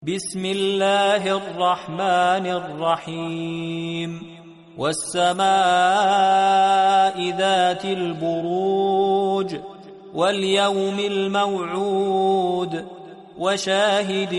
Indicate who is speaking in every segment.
Speaker 1: بسم الله الرحمن الرحيم والسماء ذات البروج واليوم الموعود وشاهد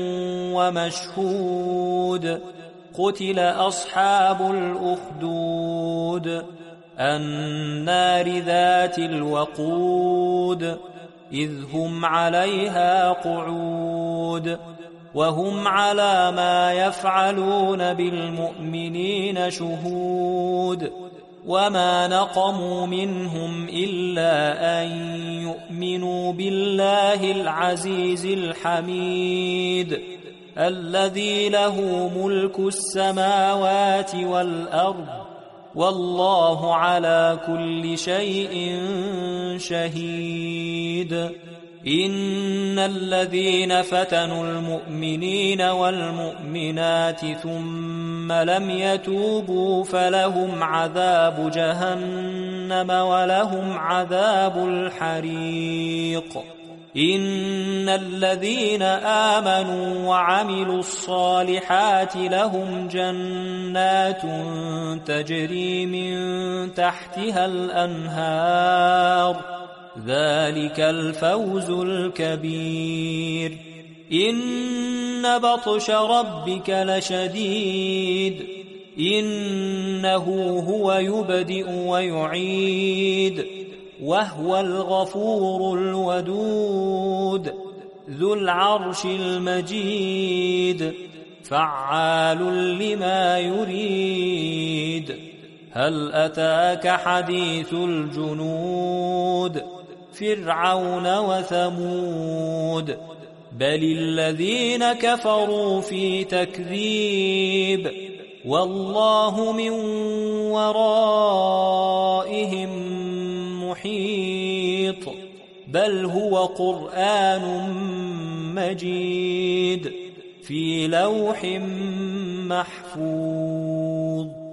Speaker 1: ومشهود قتل أصحاب الأخدود النار ذات الوقود إذ هم عليها قعود وهم على ما يفعلون بالمؤمنين شهود وما نقموا منهم إلا أن يؤمنوا بالله العزيز الحميد الذي له ملك السماوات والأرض والله على كل شيء شهيد إن الذين فتنوا المؤمنين والمؤمنات ثم لم يتوبوا فلهم عذاب جهنم ولهم عذاب الحريق إن الذين آمنوا وعملوا الصالحات لهم جنات تجري من تحتها الأنهار ذلك الفوز الكبير إن بطش ربك لشديد إنه هو يبدئ ويعيد وهو الغفور الودود ذو العرش المجيد فعال لما يريد هل أتاك حديث الجنود فرعون وثمود بل الذين كفروا في تكذيب والله من ورائهم محيط بل هو قرآن مجيد في لوح محفوظ